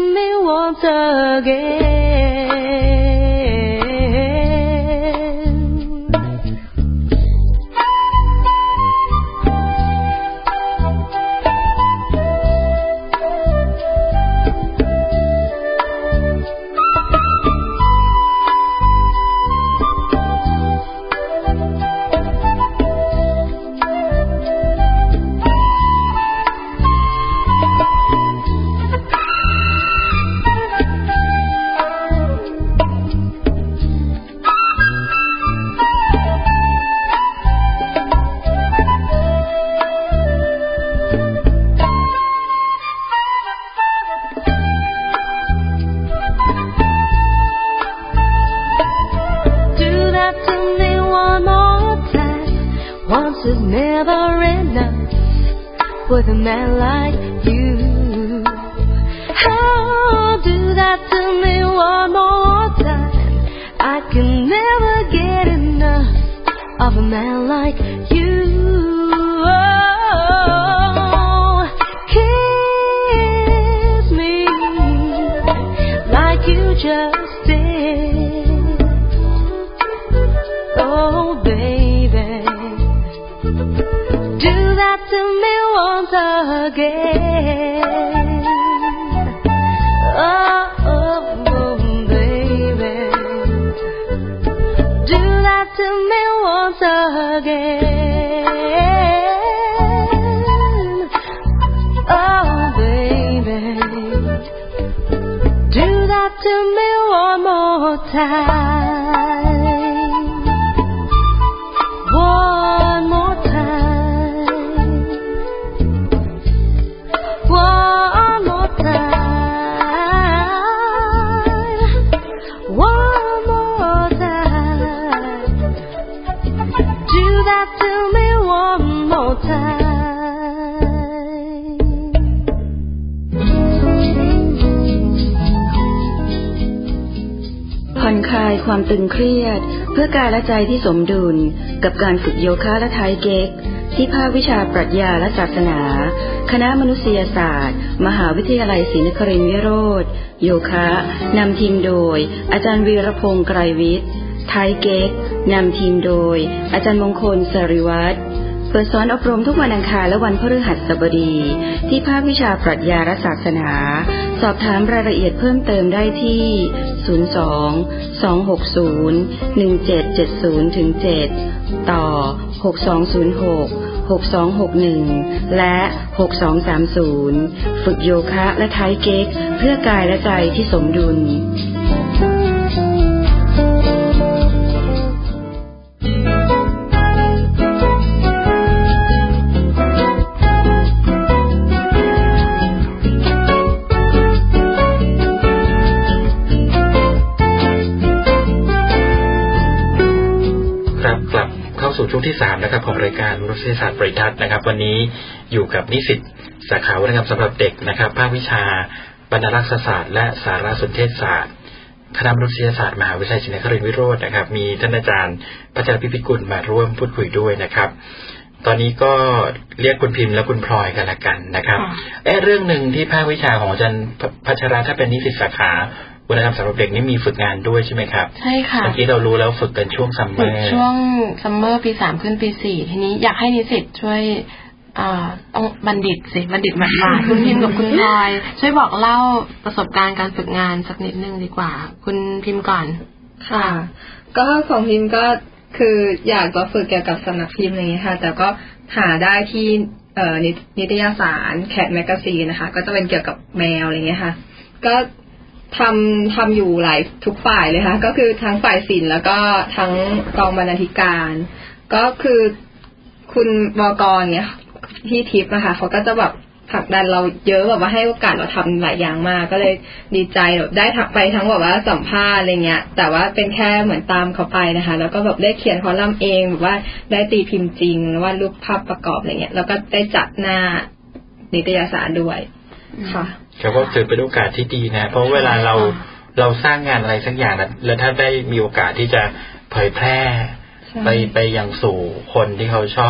Once is never enough with a man like you. Oh, do that to me one more time. I can never get enough of a man like you. Oh, kiss me like you just did. Oh, baby, do that to me once again. Oh, oh, oh, baby, do that to me once again. Oh, baby, do that to me one more time. One more time. One more time. One more time. Do that to me one more time. ผ่อนคลายความตึงเครียดเพื่อกายและใจที่สมดุลกับการฝึกโยคะและไทเก๊กที่ภาควิชาปรัชญาและศาสนาคณะมนุษยศาสตร์มหาวิทยาลัยศรีนครินทร์วิโรธโยคะนำทีมโดยอาจารย์วีรพงษ์ไกรวิทย์ไทเก๊กนำทีมโดยอาจารย์มงคลสริวัฒน์เปิดสอนอบรมทุกวันอังคารและวันพฤหัสบดีที่ภาควิชาปรัชญาและศาสนาสอบถามรายละเอียดเพิ่มเติมได้ที่ศูนย์ สอง สอง หก ศูนย์ หนึ่ง เจ็ด เจ็ด ศูนย์ เจ็ด ต่อ หก สอง ศูนย์ หก หก สอง หก หนึ่ง และ หก สอง สาม ศูนย์ ฝึกโยคะและไทเก๊กเพื่อกายและใจที่สมดุลสู่ช่วงที่สามนะครับของรายการมนุษยศาสตร์ปริทัศน์นะครับวันนี้อยู่กับนิสิตสาขาวรรณกรรมสำหรับเด็กนะครับภาควิชาบรรณารักษศาสตร์และสารสนเทศศาสตร์คณะมนุษยศาสตร์มหาวิทยาลัยศรีนครินทร์วิโรจน์นะครับมีท่านอาจารย์พัชรพิพิกุลมาร่วมพูดคุยด้วยนะครับตอนนี้ก็เรียกคุณพิมพ์และคุณพลอยกันละกันนะครับเอ๊ะเรื่องนึงที่ภาควิชาของอาจารย์พัชรถ้าเป็นนิสิตสาขาวรรณกรรมสำหรับเด็กนี่มีฝึกงานด้วยใช่ไหมครับใช่ค่ะเมื่อกี้เรารู้แล้วฝึกกันช่วงซัมเมอร์ช่วงซัมเมอร์ปีสามขึ้นปีสี่ทีนี้อยากให้นิสิตช่วยอ่าต้องบัณฑิตสิบัณฑิตมาค่ะคุณพิมพ์กับคุณพลอยช่วยบอกเล่าประสบการณ์การฝึกงานสักนิดนึงดีกว่าคุณพิมพ์ก่อนค่ะก็ของพิมพ์ก็คืออยากจะฝึกเกี่ยวกับสำนักพิมพ์อะไรอย่างนี้ค่ะแต่ก็หาได้ที่เอ่อนิตยสารแคทแมกกาซีนนะคะก็จะเป็นเกี่ยวกับแมวอะไรอย่างเงี้ยค่ะก็ทำทำอยู่หลายทุกฝ่ายเลยค่ะก็คือทั้งฝ่ายศิลป์แล้วก็ทั้งกองบรรณาธิการก็คือคุณบก.เนี่ยที่ทิพย์นะคะเขาก็จะแบบผลักดันเราเยอะแบบว่าให้โอกาสเราทำหลายอย่างมากก็เลยดีใจแบบได้ไปทั้งแบบว่าสัมภาษณ์อะไรเงี้ยแต่ว่าเป็นแค่เหมือนตามเขาไปนะคะแล้วก็แบบได้เขียนคอลัมน์เองแบบว่าได้ตีพิมพ์จริงว่ารูปภาพประกอบอะไรเงี้ยแล้วก็ได้จัดหน้านิตยสารด้วยค่ะครับก็ถือเป็นโอกาสที่ดีนะเพราะเวลาเราเราสร้างงานอะไรสักอย่างแล้วถ้าได้มีโอกาสที่จะเผยแพร่ไปไปยังสู่คนที่เขาชอบ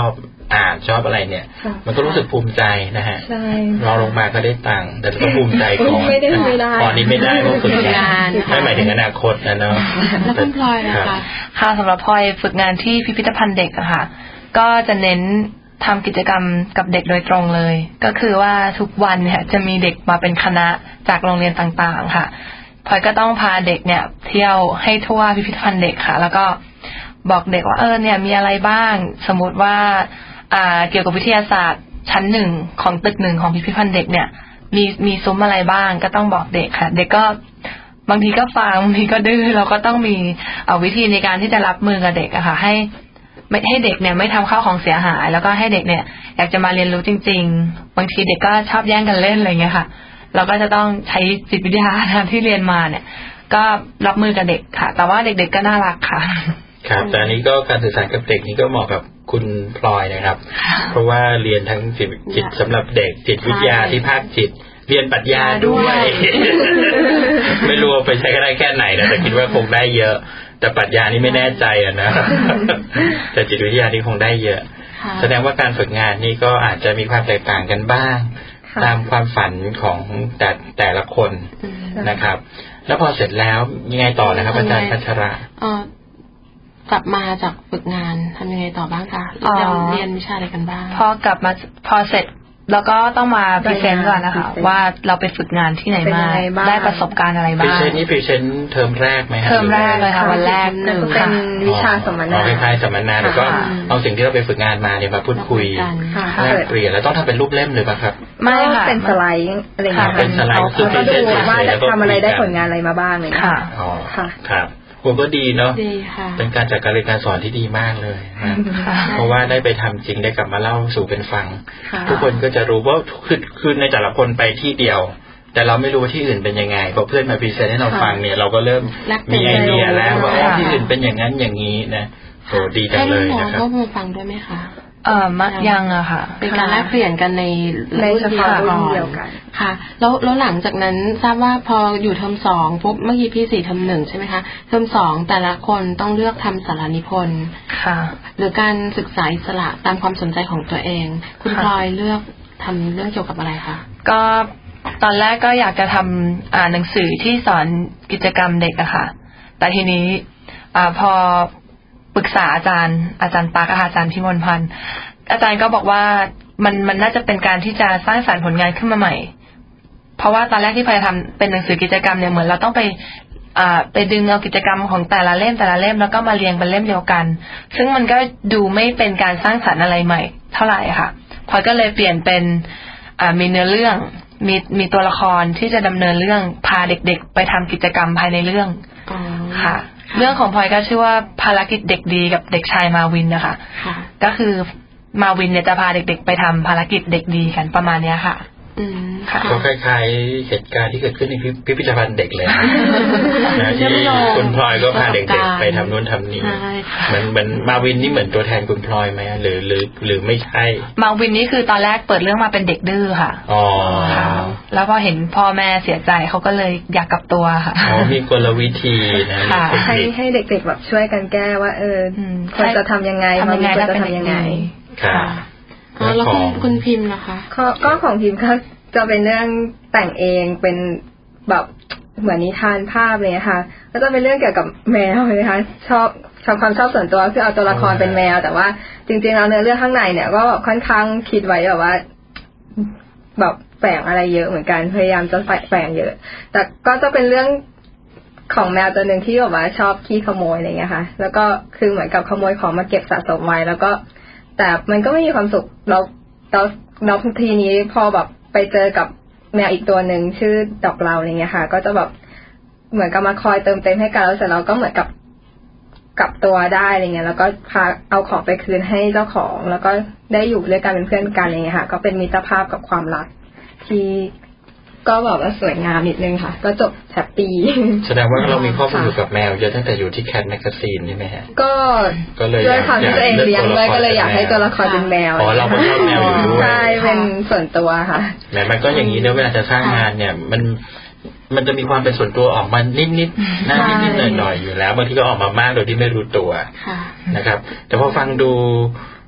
อ่านชอบอะไรเนี่ยมันก็รู้สึกภูมิใจนะฮะใช่รอลงมาก็ได้ตังค์แต่ก็ภูมิใจก่อนไม่ได้ไม่ได้ตอนนี้ไม่ได้เพราะฝึกงานไม่หมายถึงอนาคตนะเนาะแล้วคุณพลอยนะคะค่ะสำหรับพลอยฝึกงานที่พิพิธภัณฑ์เด็กอะค่ะก็จะเน้นทำกิจกรรมกับเด็กโดยตรงเลยก็คือว่าทุกวันเนี่ยจะมีเด็กมาเป็นคณะจากโรงเรียนต่างๆค่ะพลอยก็ต้องพาเด็กเนี่ยเที่ยวให้ทั่วพิพิธภัณฑ์เด็กค่ะแล้วก็บอกเด็กว่าเออเนี่ยมีอะไรบ้างสมมุติว่าอ่าเกี่ยวกับวิทยาศาสตร์ชั้นหนึ่งของตึกหนึ่งของพิพิธภัณฑ์เด็กเนี่ยมีมีซุ้มอะไรบ้างก็ต้องบอกเด็กค่ะเด็กก็บางทีก็ฟังบางทีก็ดื้อเราก็ต้องมีเอาวิธีในการที่จะรับมือกับเด็กอะค่ะให้ไม่ให้เด็กเนี่ยไม่ทำข้าวของเสียหายแล้วก็ให้เด็กเนี่ยอยากจะมาเรียนรู้จริงๆบางทีเด็กก็ชอบแย่งกันเล่นอะไรเงี้ยค่ะเราก็จะต้องใช้จิตวิทยาที่เรียนมาเนี่ยก็รับมือกับเด็กค่ะแต่ว่าเด็กๆก็น่ารักค่ะครับแต่อันนี้ก็การสื่อสารกับเด็กนี่ก็เหมาะกับคุณพลอยนะครับเพราะว่าเรียนทั้งจิตสำหรับเด็กจิตวิทยาที่ภาคจิตเรียนปรัชญาด้วยไม่รู้ไปใช้ก็ได้แค่ไหนนะแต่คิดว่าคงได้เยอะแต่ปรัชญานี่ไม่แน่ใจอ่ะนะแต่จิตวิทยานี่คงได้เยอะแสดงว่าการฝึกงานนี่ก็อาจจะมีความแตกต่างกันบ้างตามความฝันของแต่แต่ละคนนะครับแล้วพอเสร็จแล้วยังไงต่อนะครับอาจารย์พัชระกลับมาจากฝึกงานทำยังไงต่อบ้างคะเราเรียนวิชาอะไรกันบ้างพอกลับมาพอเสร็จแล้วก็ต้องมาพรีเซนต์ก่อนนะคะว่าเราไปฝึกงานที่ไหนมาได้ประสบการณ์อะไรบ้างพรีเซนต์นี่พรีเซนต์เทอมแรกไหมครับเทอมแรกเลยค่ะวันแรกหนึ่งเป็นวิชาสัมมนาคล้ายๆสัมมนาแล้วก็เอาสิ่งที่เราไปฝึกงานมาเนี่ยมาพูดคุยแลกเปลี่ยนแล้วต้องทำเป็นรูปเล่มหรือเปล่าครับไม่ค่ะเป็นสไลด์อะไรอย่างเงี้ยเป็นสไลด์คือพรีเซนต์ว่าทำอะไรได้ผลงานอะไรมาบ้างเลยค่ะอ๋อครับผมก็ดีเนาะเป็นการจัดการเรียนการสอนที่ดีมากเลยนะเพราะว่าได้ไปทำจริงได้กลับมาเล่าสู่เป็นฟังทุกคนก็จะรู้ว่าคือคือในแต่ละคนไปที่เดียวแต่เราไม่รู้ว่าที่อื่นเป็นยังไงพอเพื่อนมาพรีเซนต์ให้เราฟังเนี่ยเราก็เริ่มมีไอเดียแล้วว่าที่อื่นเป็นอย่างนั้นอย่างนี้นะโหดีจังเลยนะครับก็มาฟังด้วยไหมคะเออมักยังอะค่ะเป็นการแลกเปลี่ยนกันในในเฉพาะรุ่นเดียวกันค่ะแล้วแล้วหลังจากนั้นทราบว่าพออยู่เทอมสองปุ๊บเมื่อกี้พี่สี่เทอมหนึ่งใช่ไหมคะเทอมสองแต่ละคนต้องเลือกทำสารนิพนธ์ค่ะหรือการศึกษาอิสระตามความสนใจของตัวเองคุณพลอยเลือกทำเรื่องเกี่ยวกับอะไรคะก็ตอนแรกก็อยากจะทำอ่านหนังสือที่สอนกิจกรรมเด็กอะค่ะแต่ทีนี้อ่าพอปรึกษาอาจารย์อาจารย์ตั๊กอาจารย์พิมลพันธ์อาจารย์ก็บอกว่ามันมันน่าจะเป็นการที่จะสร้างสรรค์ผลงานขึ้นมาใหม่เพราะว่าตอนแรกที่พยายามทำเป็นหนังสือกิจกรรมเนี่ยเหมือนเราต้องไปอ่าไปดึงเอากิจกรรมของแต่ละเล่มแต่ละเล่มแล้วก็มาเรียงเป็นเล่มเดียวกันซึ่งมันก็ดูไม่เป็นการสร้างสรรค์อะไรใหม่เท่าไหร่ค่ะพอก็เลยเปลี่ยนเป็นอ่ามีเนื้อเรื่องมีมีตัวละครที่จะดำเนินเรื่องพาเด็กๆไปทำกิจกรรมภายในเรื่องค่ะเรื่องของพลอยก็ชื่อว่าภารกิจเด็กดีกับเด็กชายมาวินนะคะก็คือมาวินเนี่ยจะพาเด็กๆไปทำภารกิจเด็กดีกันประมาณเนี้ยค่ะก็คล้ายๆเหตุการณ์ที่เกิดขึ้นในพิพิธภัณฑ์เด็กเลยนะที่คุณพลอยก็พาเด็กๆไปทำนู่นทำนี่เหมือนเหมือนมาวินนี่เหมือนตัวแทนคุณพลอยไหมหรือหรือหรือไม่ใช่มาวินนี่คือตอนแรกเปิดเรื่องมาเป็นเด็กดื้อค่ะอ๋อแล้วพอเห็นพ่อแม่เสียใจเขาก็เลยอยากกลับตัวค่ะอ๋อมีกลวิธีนะให้ให้เด็กๆแบบช่วยกันแก้ว่าเออควรจะทำยังไงทำยังไงจะทำยังไงค่ะแล้วคุณคุณพิมพ์นะคะก็ของพิมพ์ก็จะเป็นเรื่องแต่งเองเป็นแบบเหมือนนิทานภาพเลยค่ะก็จะเป็นเรื่องเกี่ยวกับแมวเลยค่ะชอบชอบความชอบส่วนตัวคือเอาตัวละครเป็นแมวแต่ว่าจริงๆแล้วเนื้อเรื่องข้างในเนี่ยก็แบบค่อนข้างคิดไว้แบบว่าแบบแฝงอะไรเยอะเหมือนกันพยายามจะแฝงเยอะแต่ก็จะเป็นเรื่องของแมวตัวหนึ่งที่แบบว่าชอบขี้ขโมยอะไรเงี้ยค่ะแล้วก็คือเหมือนกับขโมยของมาเก็บสะสมไว้แล้วก็แต่มันก็ไม่มีความสุขเราเราเราทีนี้พอแบบไปเจอกับแมวอีกตัวหนึ่งชื่อดอกเราอะไรเงี้ยค่ะก็จะแบบเหมือนกับมาคอยเติมเต็มให้กันแล้วเสร็จเราก็เหมือนกับกลับตัวได้อะไรเงี้ยแล้วก็พาเอาของไปคืนให้เจ้าของแล้วก็ได้อยู่ด้วยกันเป็นเพื่อนกันอะไรเงี้ยค่ะก็เป็นมิตรภาพกับความรักที่ก็แบบว่าสวยงามนิดนึงค่ะก็จบแฮปปี้แสดงว่าเรามีข้อมูลอยู่กับแมวเยอะตั้งแต่อยู่ที่แคทแมกกาซีนใช่ไหมฮะก็ก็เลยด้วยความที่ตัวเองเลี้ยงด้วยก็เลยอยากให้ตัวละครเป็นแมวอ๋อเราก็ชอบแมวอยู่ด้วยใช่เป็นส่วนตัวค่ะแต่มันก็อย่างนี้นะเวลาจะสร้างงานเนี่ยมันมันจะมีความเป็นส่วนตัวออกมานิดๆหน้านิดๆหน่อยๆอยู่แล้วบางทีก็ออกมามากโดยที่ไม่รู้ตัวนะครับแต่พอฟังดู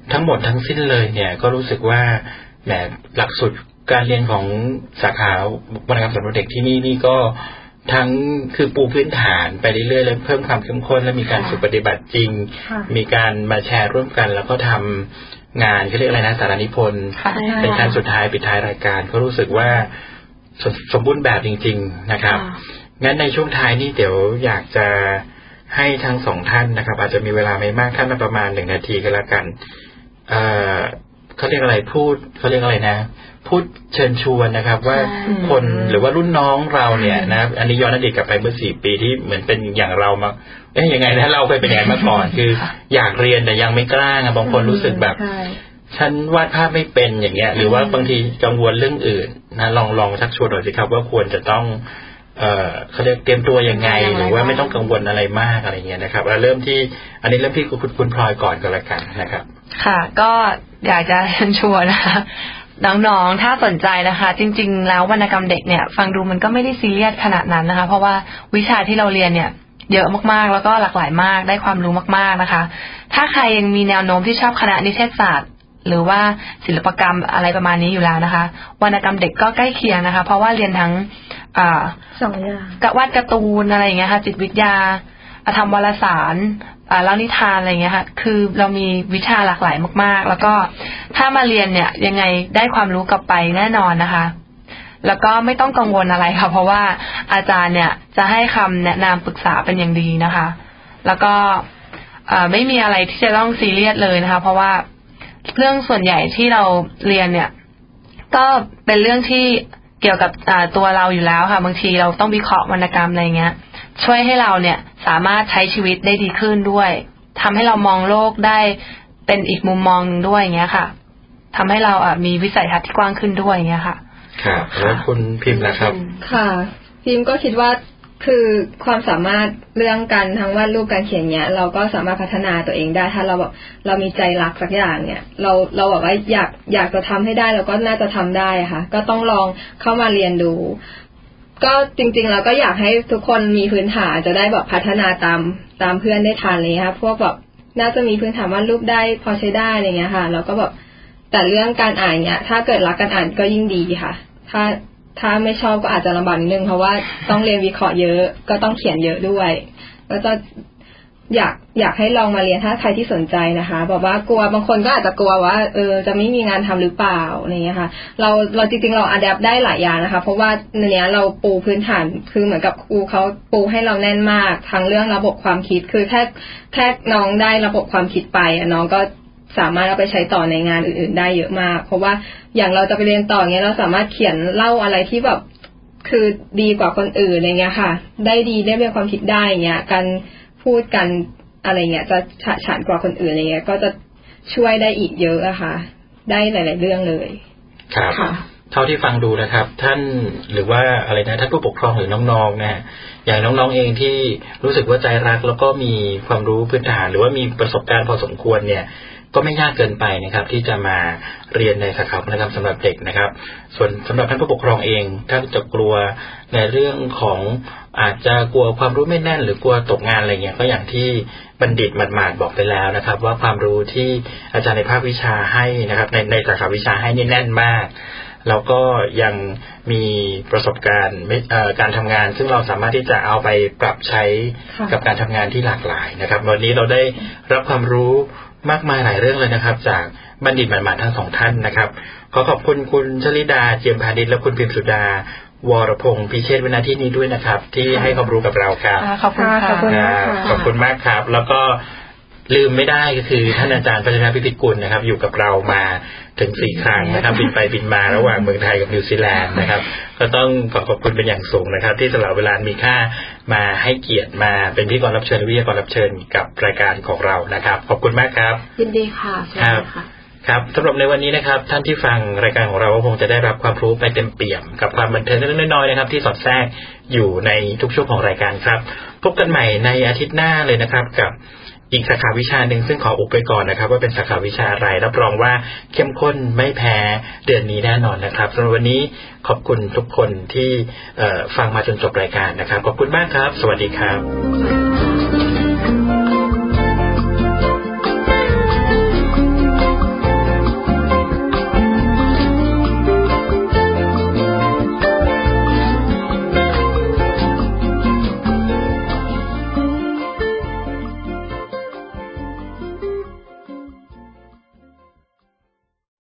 ทั้งหมดทั้งสิ้นเลยเนี่ยก็รู้สึกว่าแหมหลักสูตรการเรียนของสาขาวรรณกรรมสำหรับเด็กที่นี่นี่ก็ทั้งคือปูพื้นฐานไปเรื่อยๆแล้วเพิ่มความเข้มข้นและมีการฝึกปฏิบัติจริงมีการมาแชร์ร่วมกันแล้วก็ทำงานเขาเรียกอะไรนะสารนิพนธ์เป็นครั้งสุดท้ายปิดท้ายรายการก็รู้สึกว่าสมบูรณ์แบบจริงๆนะครับงั้นในช่วงท้ายนี่เดี๋ยวอยากจะให้ทั้งสองท่านนะครับอาจจะมีเวลาไม่มากท่านละประมาณหนึ่งนาทีก็แล้วกันเอ่อเขาเรียกอะไรพูดเขาเรียกอะไรนะพูดเชิญชวนนะครับว่าคนหรือว่ารุ่นน้องเราเนี่ยนะอันนี้ย้อนอดีตกลับไปเมื่อสี่ปีที่เหมือนเป็นอย่างเรามาเอ๊ะยังไงนะเราเคยเป็นอย่างนั้นมาก่อนคืออยากเรียนแต่ยังไม่กล้าบางคนรู้สึกแบบฉันวาดภาพไม่เป็นอย่างเงี้ยหรือว่าบางทีกังวลเรื่องอื่นนะลองลองชักชวนหน่อยสิครับว่าควรจะต้องเอ่อเขาเรียกเตรียมตัวยังไงหรือว่าไม่ต้องกังวลอะไรมากอะไรเงี้ยนะครับแล้วเริ่มที่อันนี้เริ่มที่คุณคุณพลอยก่อนก็แล้วกันนะครับค่ะก็อยากจะเชิญชวนนะคะน้องๆถ้าสนใจนะคะจริงๆแล้ววรรณกรรมเด็กเนี่ยฟังดูมันก็ไม่ได้ซีเรียสขนาดนั้นนะคะเพราะว่าวิชาที่เราเรียนเนี่ยเยอะมากๆแล้วก็หลากหลายมากได้ความรู้มากๆนะคะถ้าใครยังมีแนวโน้มที่ชอบคณะนิเทศศาสตร์หรือว่าศิลปกรรมอะไรประมาณนี้อยู่แล้วนะคะวรรณกรรมเด็กก็ใกล้เคียงนะคะเพราะว่าเรียนทั้งอ่าสองอย่างกะวาดการ์ตูนอะไรอย่างเงี้ยค่ะจิตวิทยาธรรมวารสารอ่าเล่านิทานอะไรอย่างเงี้ยค่ะคือเรามีวิชาหลากหลายมากๆแล้วก็ถ้ามาเรียนเนี่ยยังไงได้ความรู้กลับไปแน่นอนนะคะแล้วก็ไม่ต้องกังวลอะไรค่ะเพราะว่าอาจารย์เนี่ยจะให้คำแนะนำปรึกษาเป็นอย่างดีนะคะแล้วก็อ่าไม่มีอะไรที่จะต้องซีเรียสเลยนะคะเพราะว่าเรื่องส่วนใหญ่ที่เราเรียนเนี่ยก็เป็นเรื่องที่เกี่ยวกับตัวเราอยู่แล้วค่ะบางทีเราต้องวิเคราะห์วรรณกรรมอะไรเงี้ยช่วยให้เราเนี่ยสามารถใช้ชีวิตได้ดีขึ้นด้วยทำให้เรามองโลกได้เป็นอีกมุมมองนึงด้วยอย่างเงี้ยค่ะทำให้เราอ่ะมีวิสัยทัศน์ที่กว้างขึ้นด้วยอย่างเงี้ยค่ะครับแล้วคุณพิมพ์นะครับค่ะพิมพ์ก็คิดว่าคือความสามารถเรื่องการทั้งวาดรูปการเขียนเนี้ยเราก็สามารถพัฒนาตัวเองได้ถ้าเราแบบเรามีใจรักสักอย่างเนี่ยเราเราบอกว่าอยากอยากจะทำให้ได้เราก็น่าจะทำได้ค่ะก็ต้องลองเข้ามาเรียนดูก็จริงๆเราก็อยากให้ทุกคนมีพื้นฐานจะได้แบบพัฒนาตามตามเพื่อนได้ทันเลยค่ะพวกแบบน่าจะมีพื้นฐานวาดรูปได้พอใช้ได้อะไรเงี้ยค่ะแล้วก็แบบแต่เรื่องการอ่านเนี่ยถ้าเกิดรักการอ่านก็ยิ่งดีค่ะถ้าถ้าไม่ชอบก็อาจจะลำบากนิดนึงเพราะว่าต้องเรียนวิเคราะห์เยอะก็ต้องเขียนเยอะด้วยก็จะอยากอยากให้ลองมาเรียนถ้าใครที่สนใจนะคะบอกว่ากลัวบางคนก็อาจจะกลัวว่าเออจะไม่มีงานทำหรือเปล่าอะไรเงี้ยค่ะเราเราจริงๆเราอะแดปได้หลายอย่างนะคะเพราะว่าในเนี้ยเราปูพื้นฐานคือเหมือนกับครูเขาปูให้เราแน่นมากทั้งเรื่องระบบความคิดคือแค่แค่น้องได้ระบบความคิดไปน้องก็สามารถเอาไปใช้ต่อในงานอื่นๆได้เยอะมากเพราะว่าอย่างเราจะไปเรียนต่อเงี้ยเราสามารถเขียนเล่าอะไรที่แบบคือดีกว่าคนอื่นอะไรเงี้ยค่ะได้ดีได้มีความคิดได้เงี้ยการพูดกันอะไรเงี้ยจะฉะฉานกว่าคนอื่นอะไรเงี้ยก็จะช่วยได้อีกเยอะอะค่ะได้หลายๆเรื่องเลยครับเท่าที่ฟังดูนะครับท่านหรือว่าอะไรนะท่านผู้ปกครองหรือน้องๆนะฮะอย่างน้องๆเองที่รู้สึกว่าใจรักแล้วก็มีความรู้พื้นฐานหรือว่ามีประสบการณ์พอสมควรเนี่ยก็ไม่ยากเกินไปนะครับที่จะมาเรียนในสาขาวรรณกรรมสำหรับเด็กนะครับส่วนสำหรับท่านผู้ปกครองเองถ้าจะกลัวในเรื่องของอาจจะกลัวความรู้ไม่แน่นหรือกลัวตกงานอะไรเงี้ยก็อย่างที่บัณฑิตหมาดๆบอกไปแล้วนะครับว่าความรู้ที่อาจารย์ในภาควิชาให้นะครับในในสาขาวิชาให้นี่แน่นมากแล้วก็ยังมีประสบการณ์การทำงานซึ่งเราสามารถที่จะเอาไปปรับใช้กับการทำงานที่หลากหลายนะครับวันนี้เราได้รับความรู้มากมายหลายเรื่องเลยนะครับจากบัณฑิตหมาดๆทั้งสองท่านนะครับขอขอบคุณคุณชลิดาเจียมพาณิชย์และคุณพิมสุดาวรพงษ์พิเชษฐ์วินาทีนี้ด้วยนะครับที่ให้ความรู้กับเราครับขอบคุณค่ะขอบคุณค่ะขอบคุณมากครับแล้วก็ลืมไม่ได้ก็คือท่านอาจารย์พัฒนาพิพิธกุลนะครับอยู่กับเรามาถึงสี่ครั้งนะครับบินไปบินมาระหว่างเมืองไทยกับนิวซีแลนด์นะครับก็ต้องขอขอบคุณเป็นอย่างสูงนะครับที่สละเวลามีค่ามาให้เกียรติมาเป็นพิธีกรรับเชิญวิทยากรรับเชิญกับรายการของเรานะครับขอบคุณมากครับยินดีค่ะครับครับสำหรับในวันนี้นะครับท่านที่ฟังรายการของเราก็คงจะได้รับความรู้ไปเต็มเปี่ยมกับความบันเทิงเล็กๆน้อยๆนะครับที่สอดแทรกอยู่ในทุกช่วงของรายการครับพบกันใหม่ในอาทิตย์หน้าเลยนะครับกับอีกสาขาวิชาหนึ่งซึ่งขออุบไว้ก่อนนะครับว่าเป็นสาขาวิชาอะไรรับรองว่าเข้มข้นไม่แพ้เดือนนี้แน่นอนนะครับสำหรับวันนี้ขอบคุณทุกคนที่ฟังมาจนจบรายการนะครับขอบคุณมากครับสวัสดีครับ